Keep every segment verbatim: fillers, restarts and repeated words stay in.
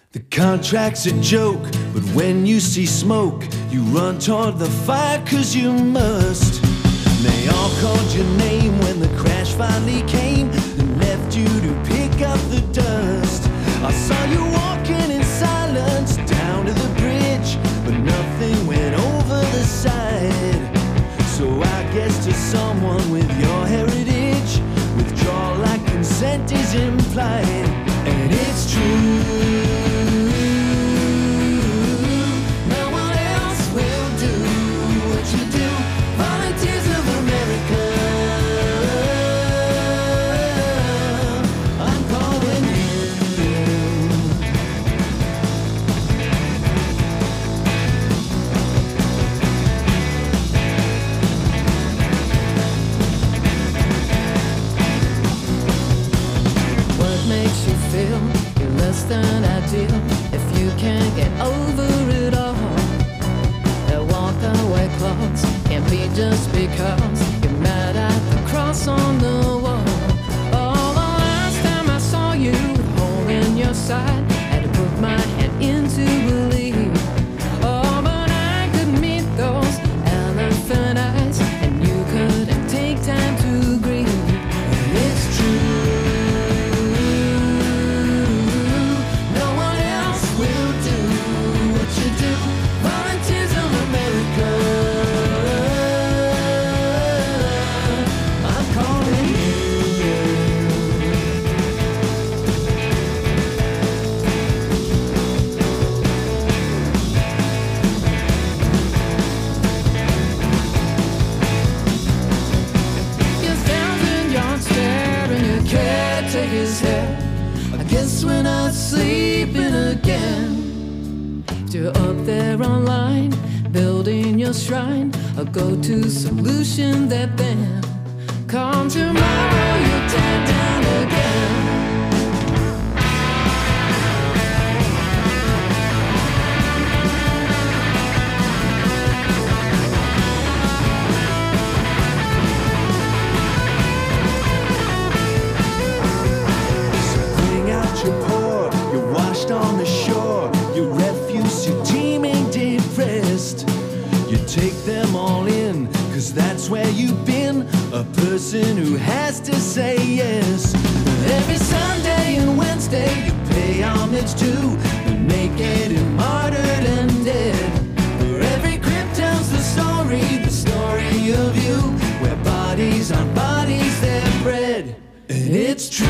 The contract's a joke, but when you see smoke, you run toward the fire cause you must. And they all called your name when the crash finally came and left you to pick up the dust. I saw you walking in silence down to the bridge, but nothing went over the side. So I guess to someone with your heritage, withdrawal like consent is implied. And it's true, no one else will do what you do. Volunteers of America, I'm calling you. What makes you feel you're less than ideal if you can't get over it all? That walk away clause can't be just because you're mad at the cross on the wall. Oh, the last time I saw you holding your side, had to put my hand in to believe. Oh, but I could meet those elephant eyes, and you couldn't take time to grieve. And it's true, no one else will do what you do. Volunteers of America, I'm calling you. Your thousand yard stare and your caretaker's hair. I guess we're not sleeping again. You're up there online, building your shrine, a go-to solution that then come tomorrow you tear down again. Bring out your pour, you're washed on the shore, your refuse, your teeming depressed. You take them all in, cause that's where you've been, a person who has to say yes. Every Sunday and Wednesday you pay homage to the naked and martyred and dead. Where every crypt tells the story, the story of you, where bodies on bodies they're bred. And it's true,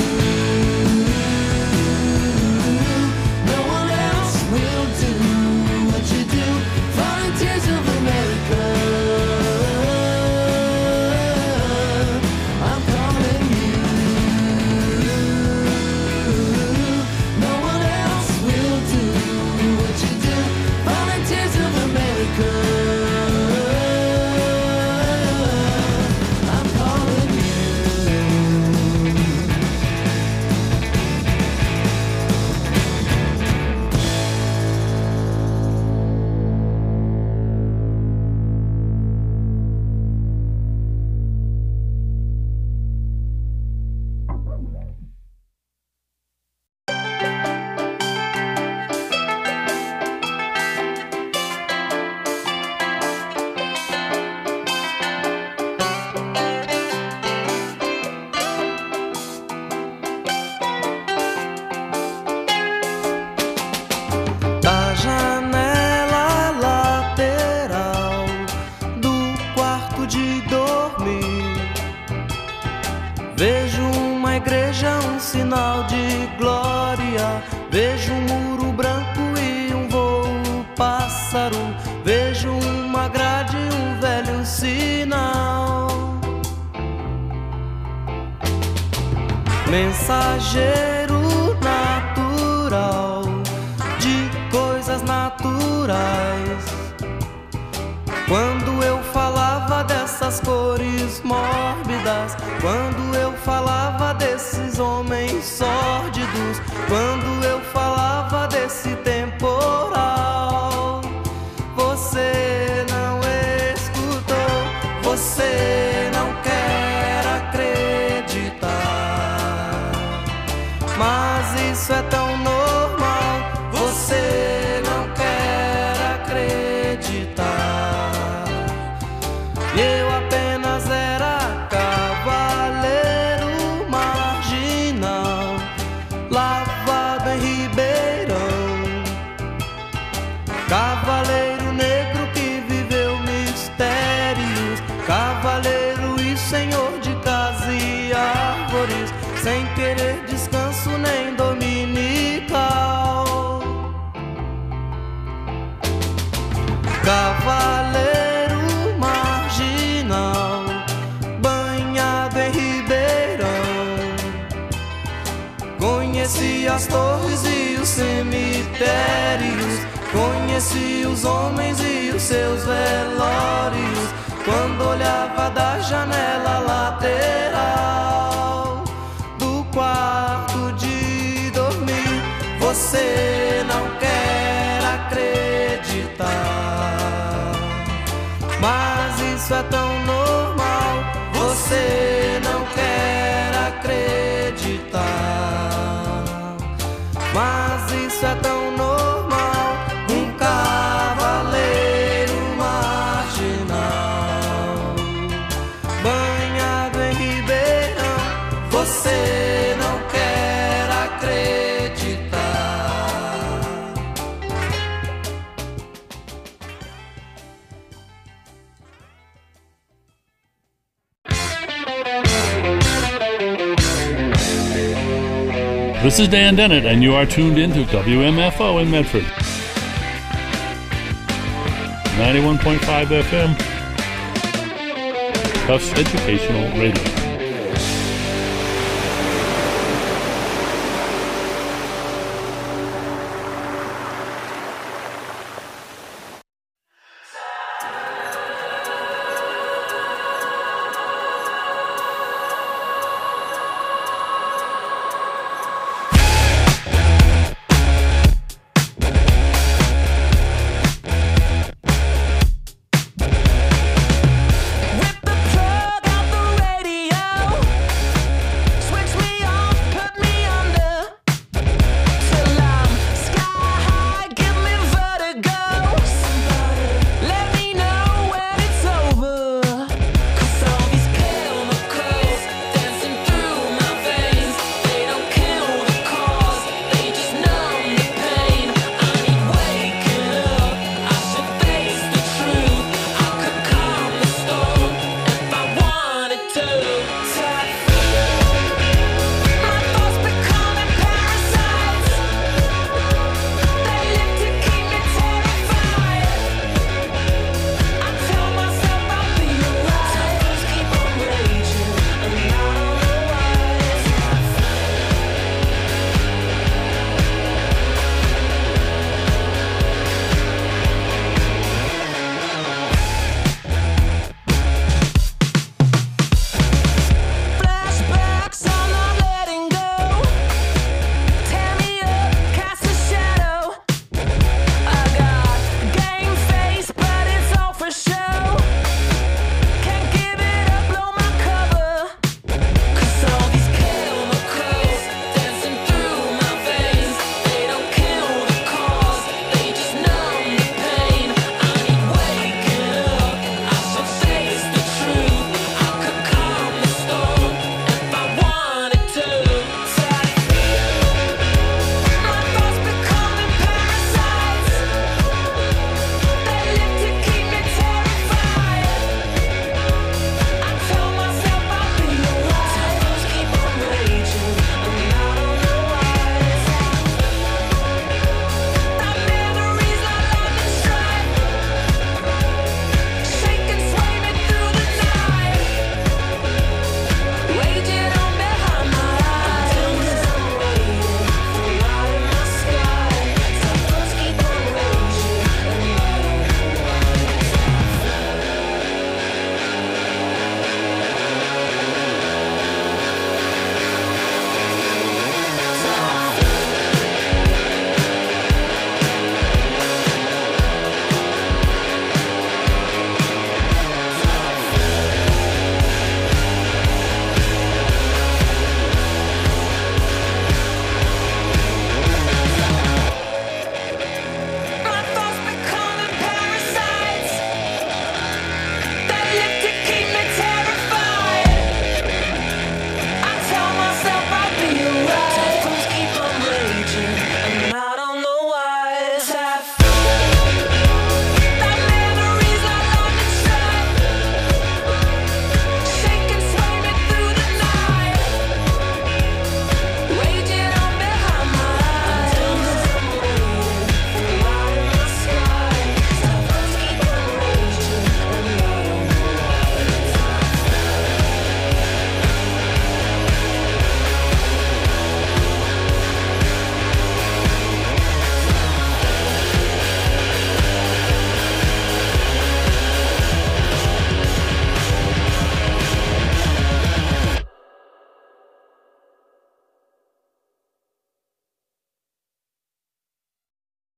no one else will do what you do. Volunteers of America, I'm calling you. No one else will do what you do. Volunteers of America, I'm calling you. Da janela lateral do quarto de dormir, vejo uma igreja, um sinal de glória. Vejo um muro branco e um voo pássaro. Vejo uma grade e um velho sinal. Mensageiro natural de coisas naturais. Quando eu falava dessas cores mórbidas, quando eu falava desses homens sórdidos, quando eu falava desse temporal, você não escutou, você não quer acreditar. Mas isso é tão normal, Conheci as torres e os cemitérios, conheci os homens e os seus velórios, quando olhava da janela lateral do quarto de dormir. Você não quer acreditar, mas isso é tão normal. Você não quer acreditar, mas isso é tão normal. Um cavaleiro marginal, banhado em Ribeirão. Você não quer acreditar. This is Dan Dennett, and you are tuned in to W M F O in Medford. ninety-one point five F M, Tufts Educational Radio. Rip the plug out the radio.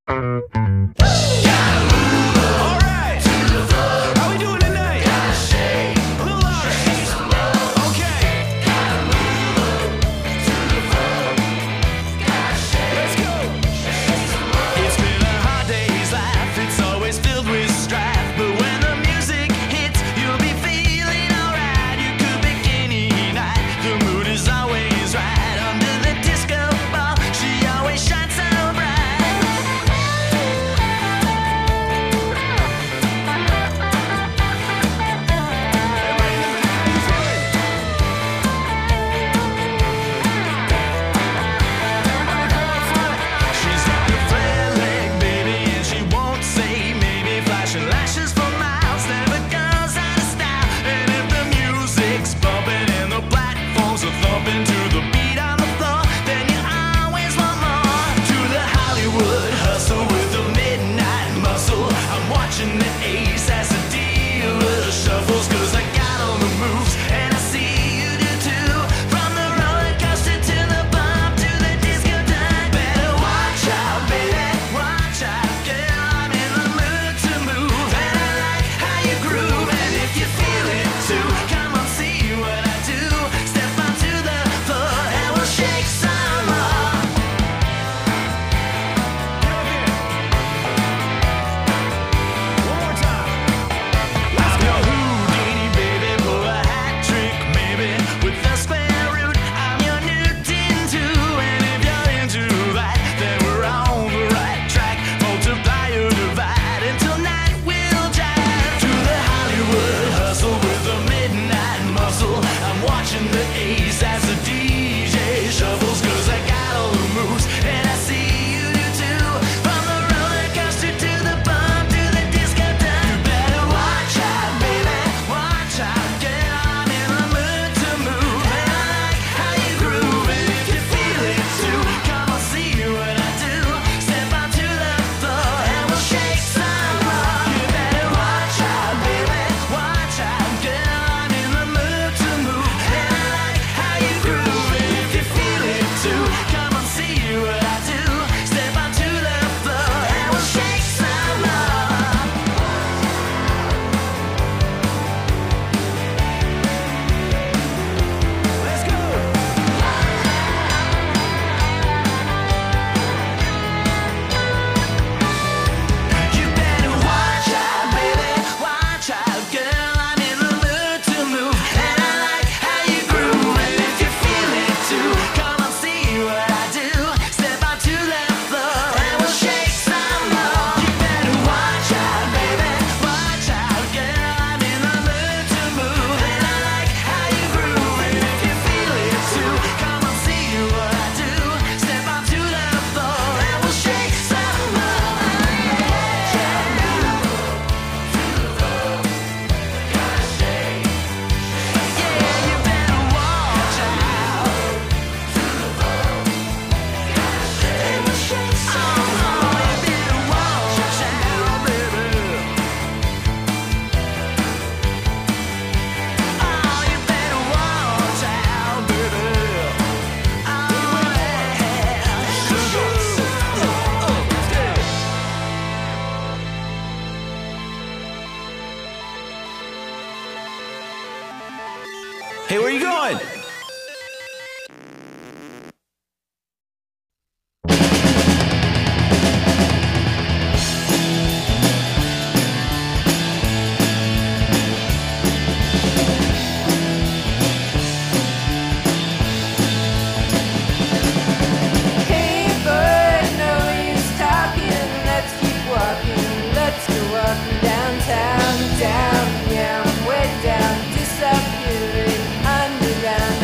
Hey, where are you going? Down, yeah, I'm way down, disappearing underground.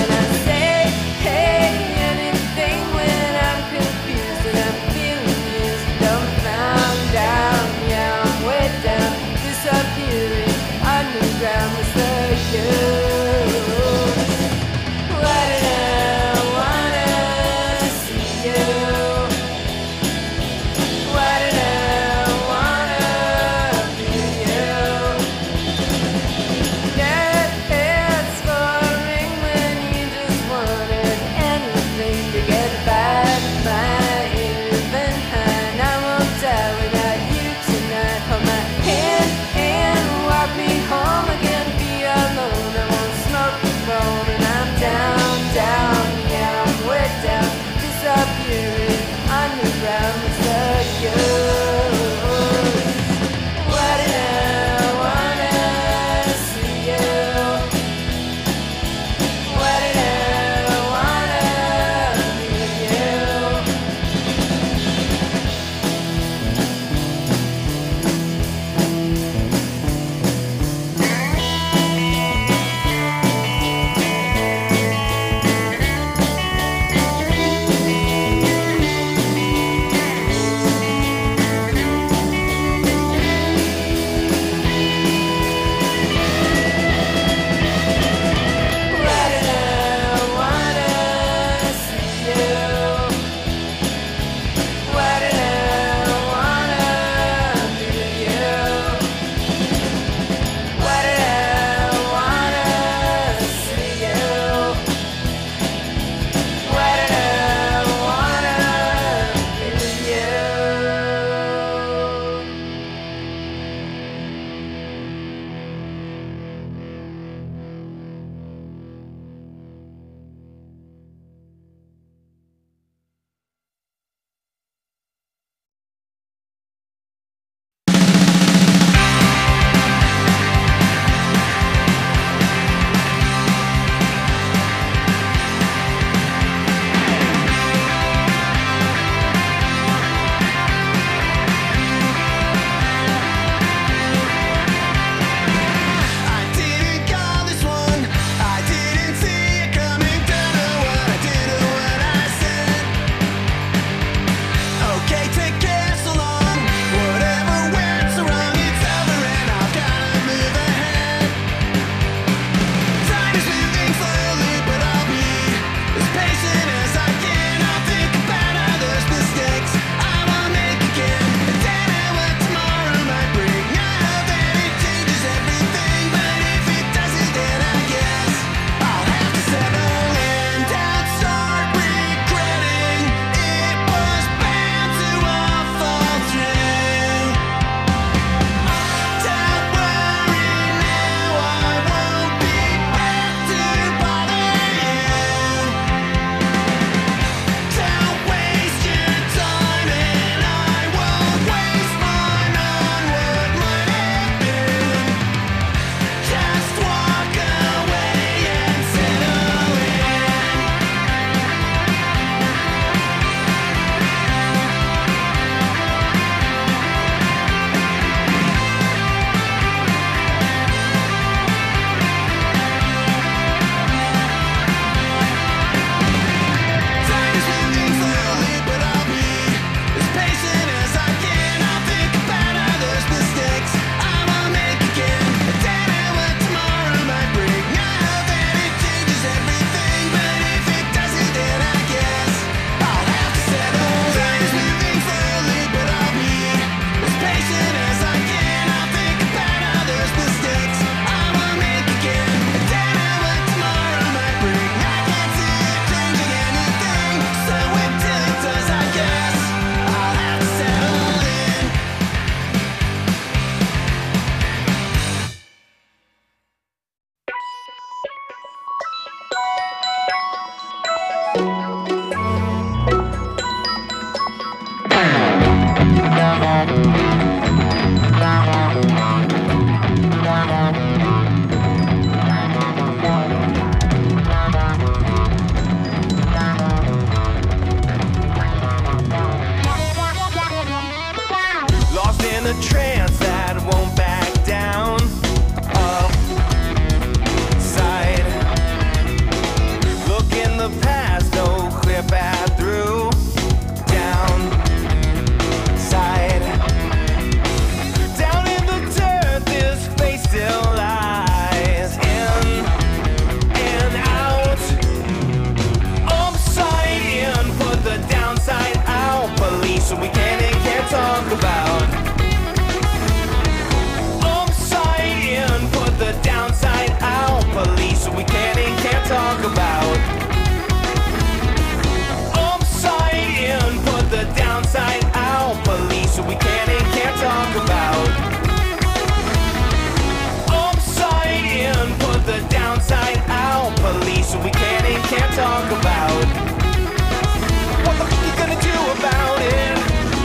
police, so we can and can't talk about what the fuck you gonna do about it.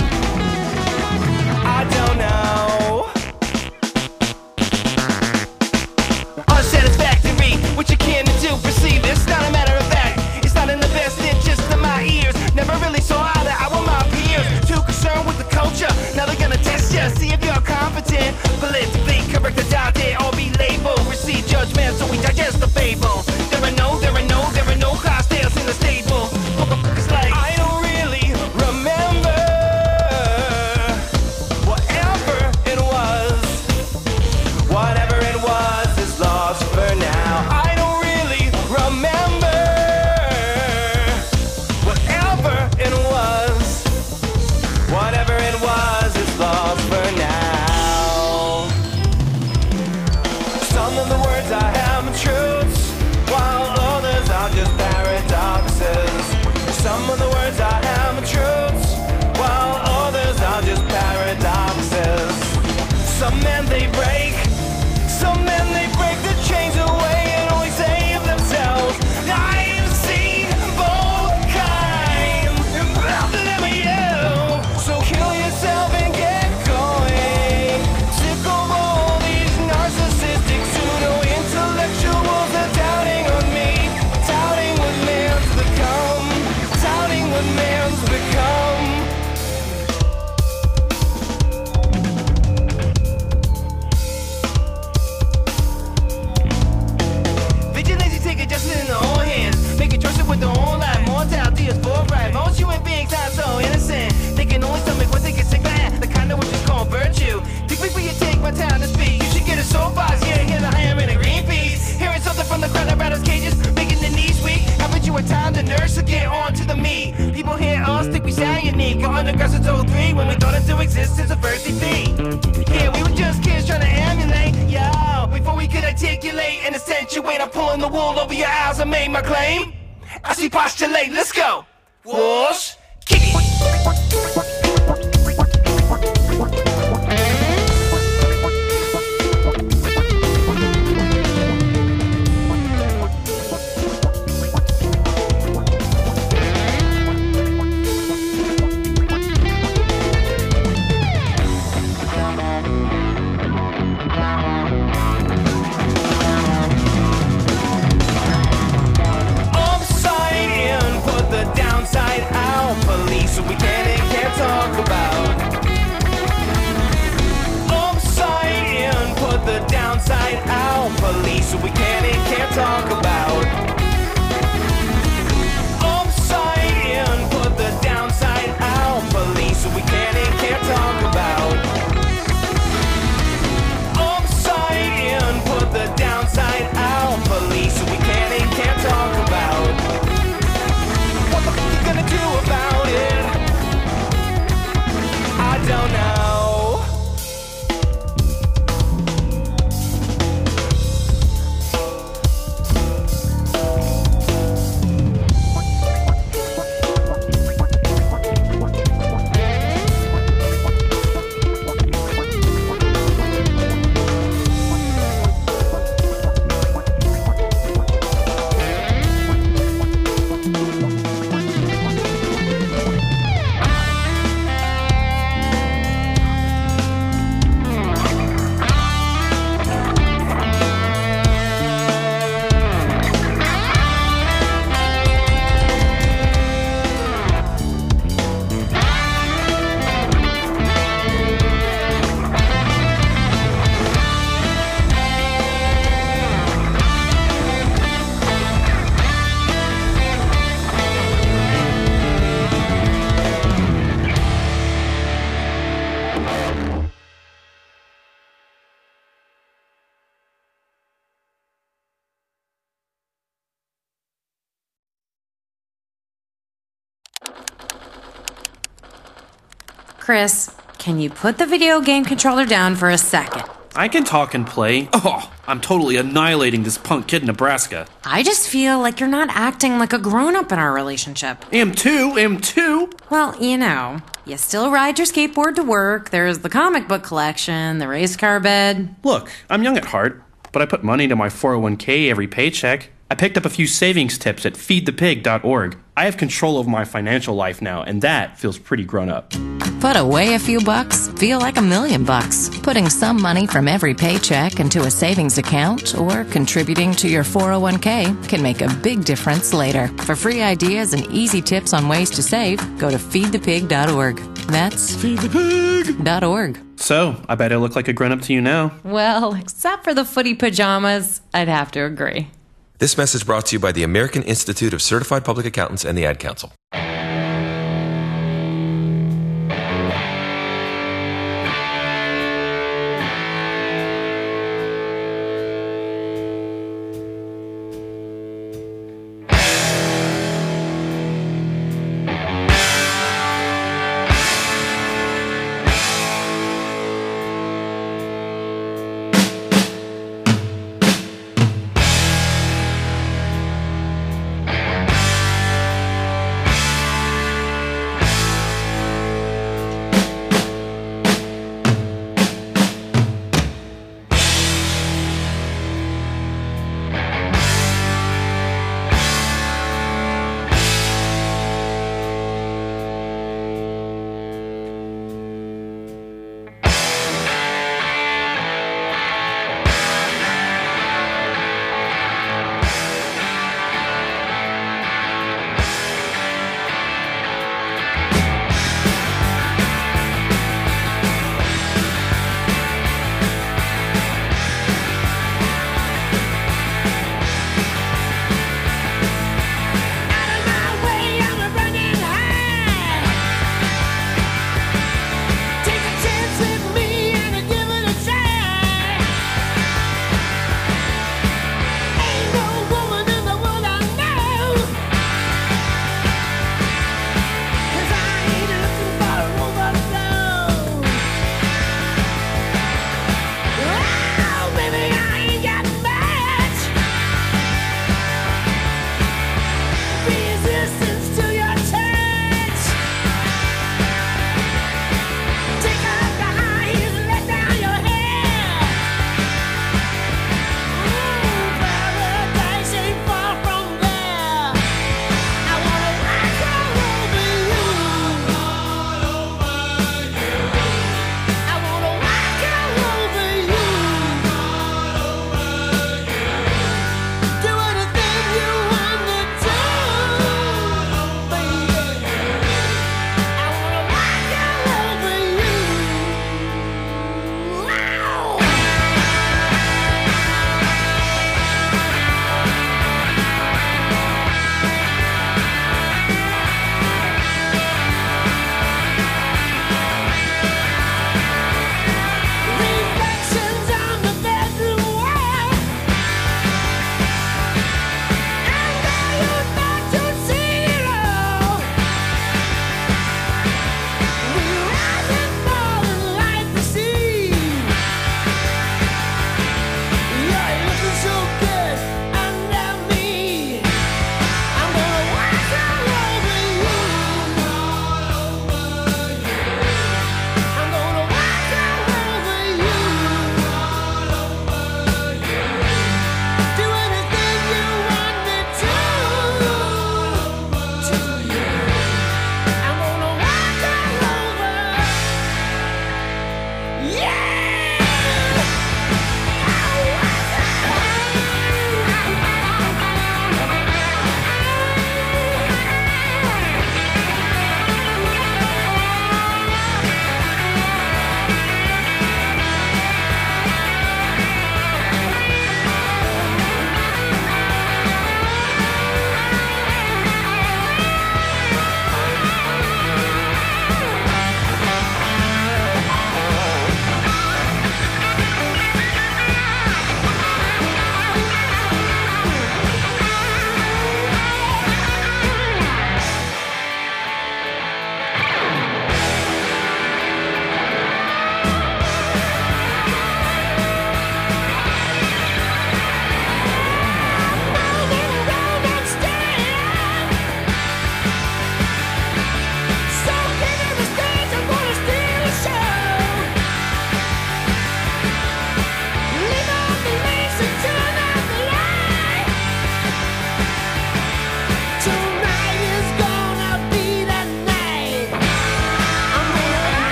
I don't know. Unsatisfactory, what you can do, perceive it's not a matter of fact. It's not in the best interest of my ears. Never really saw eye to eye with my peers. Too concerned with the culture, now they're gonna test you, see if you're competent, politically correct, adopted, or be labeled. Receive judgment, so we digest the fable. There are no, there are no, there are no cocktails in the stable. It's like I don't really remember whatever it was. Whatever it was is lost for now. I don't really remember whatever it was. Whatever it was is lost for now. Some of the words I have are truths, while others are just paradoxes. Some of the words I have are truths, while others are just paradoxes. Some men they break, some men they break the chains away and only save themselves. I've seen both kinds, and both of them are you. So kill yourself and get going. Sick of all these narcissistic pseudo-intellectuals that doubting on me, doubting what man's become, doubting what man's become. Vigilante take it just in their own hands, make it choices with their own life. Mortality is forthright. Most human beings are so innocent, they can only stomach what they can sick at, the kind of which is called virtue. Think before you take my time to speak. You should get a soapbox, yeah, hear the higher in a Greenpeace. Hearing something from the crowd around us cages, making the knees weak. Haven't you a time to nurse to get on to the meat? People hear us think we sound unique. Got underground since oh three when we thought into existence of first defeat. Yeah, we were just kids trying to emulate, yo. Before we could articulate and accentuate, I'm pulling the wool over your eyes. I made my claim. I see postulate, let's go. Whoosh, kick it. Upside in, put the downside out. Police, so we can and can't talk about. Upside in, put the downside out. Police, so we can and can't talk about. Upside in, put the downside out. Police, so we can and can't talk about. Upside in, put the downside out. Police, so we can and can't talk about what the fuck you gonna do about it. I don't know. Chris, can you put the video game controller down for a second? I can talk and play. Oh, I'm totally annihilating this punk kid in Nebraska. I just feel like you're not acting like a grown-up in our relationship. Am too, am too. Well, you know, you still ride your skateboard to work, there's the comic book collection, the race car bed. Look, I'm young at heart, but I put money into my four oh one k every paycheck. I picked up a few savings tips at feed the pig dot org. I have control over my financial life now, and that feels pretty grown up. Put away a few bucks, feel like a million bucks. Putting some money from every paycheck into a savings account or contributing to your four oh one k can make a big difference later. For free ideas and easy tips on ways to save, go to feed the pig dot org. That's feed the pig dot org. So, I bet I look like a grown-up to you now. Well, except for the footy pajamas, I'd have to agree. This message brought to you by the American Institute of Certified Public Accountants and the Ad Council.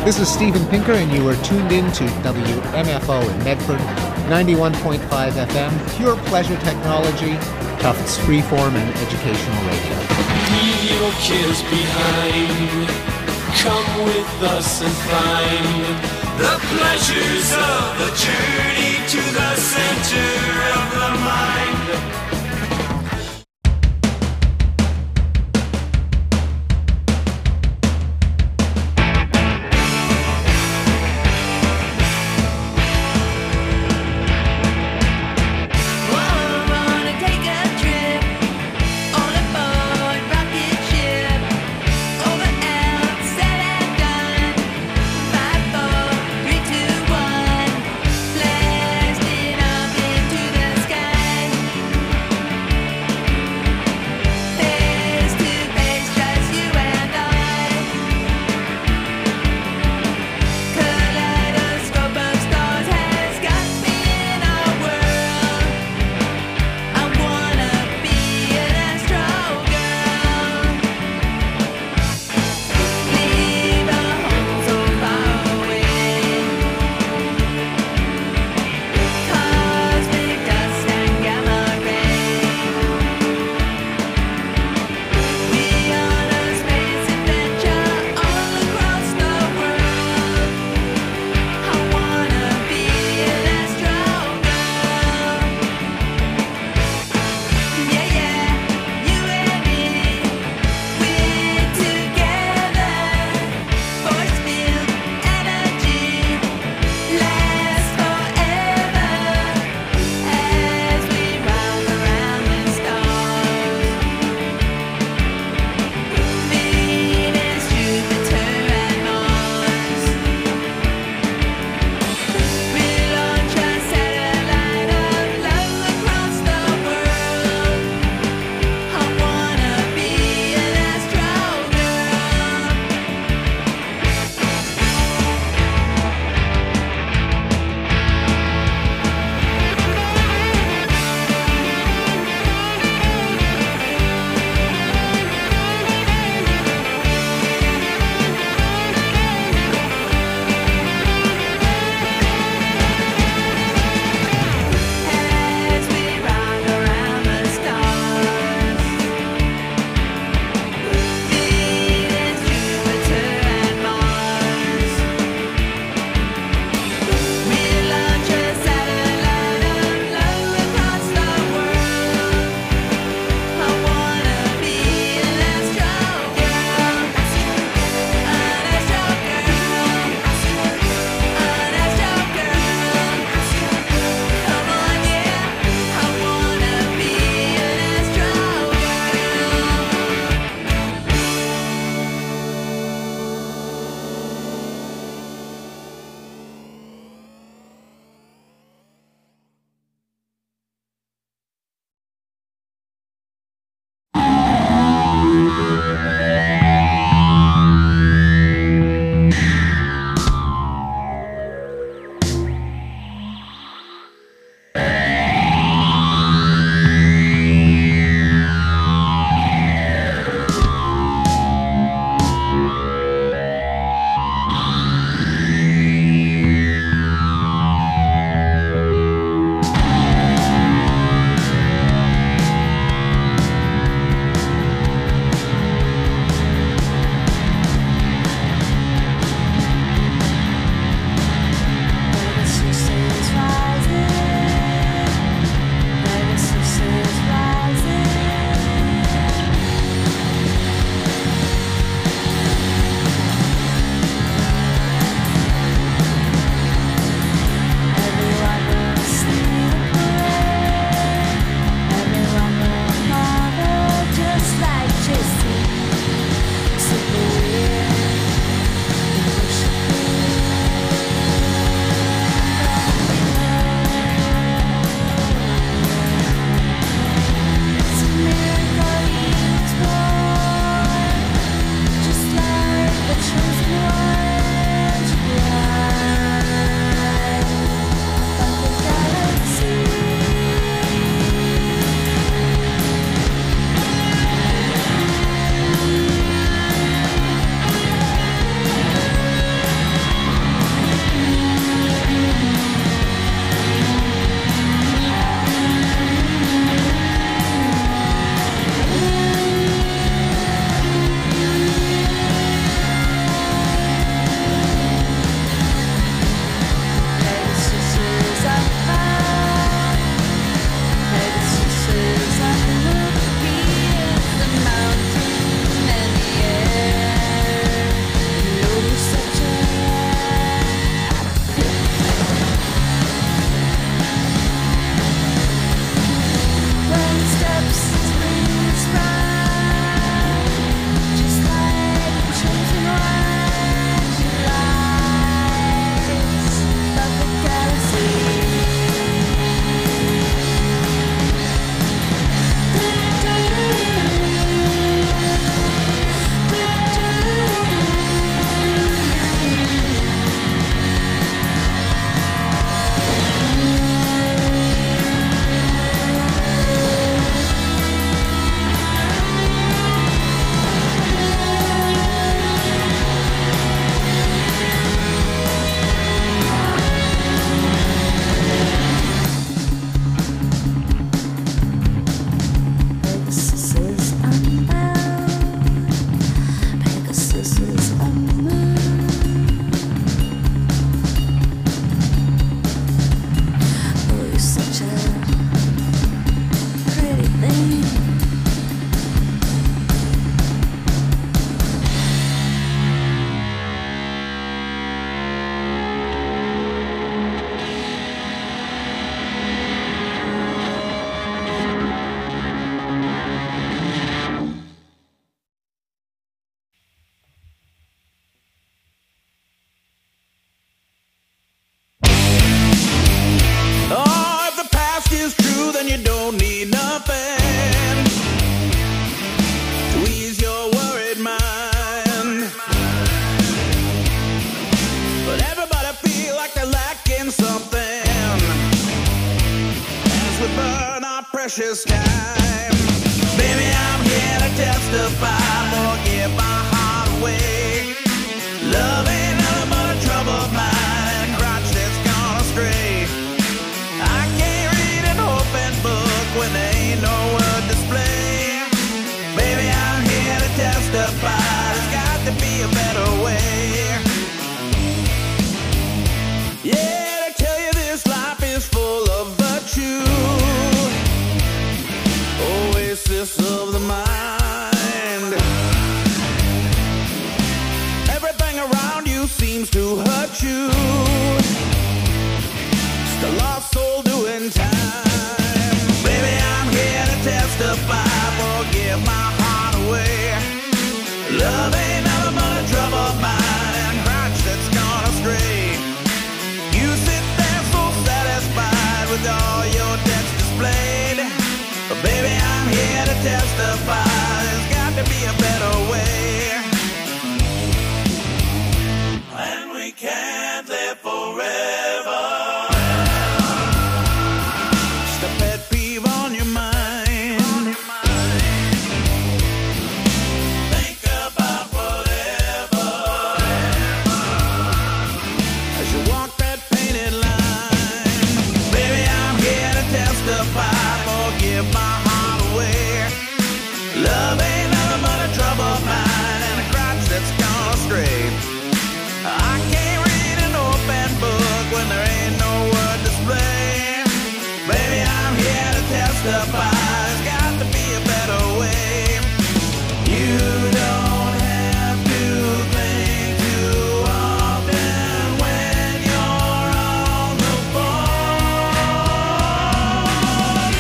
This is Steven Pinker, and you are tuned in to W M F O in Medford, ninety-one point five F M, pure pleasure technology, Tufts freeform and educational radio. Leave your cares behind. Come with us and find the pleasures of the journey to the center of the mind. precious time. Baby, I'm here to testify, forgive my heart away. Love ain't nothing but a troubled mind, a crotch that's gone astray. I can't read an open book when there ain't no word display. Baby, I'm here to testify, there's got to be a better way. Yeah, to tell you this life is full of virtue, oasis of the mind. Everything around you seems to hurt you, just a lost soul doing time. Baby, I'm here to testify, forgive my heart away. Love ain't nothing but a troubled mind and a crotch that's gone astray. You sit there so satisfied with all your debts displayed, but baby, I'm here to testify, there's got to be a better way. And we can't live forever. Just a pet peeve on your mind. Think about whatever as you walk that painted line. Baby, I'm here to testify, forgive my heart away. Love ain't nothing but a troubled mind and a crotch that's gone astray. I can't read an open book when there ain't no word display. Baby, I'm here to testify, there's got to be a better way. You don't have to think too often when you're on the phone.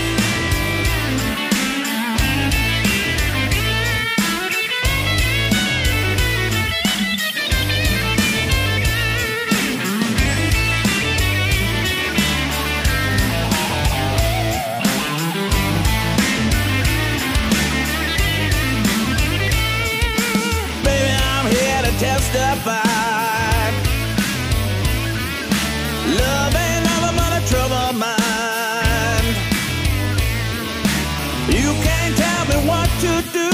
Baby, I'm here to testify. Love ain't nothing but a troubled mind. You can't tell me what to do.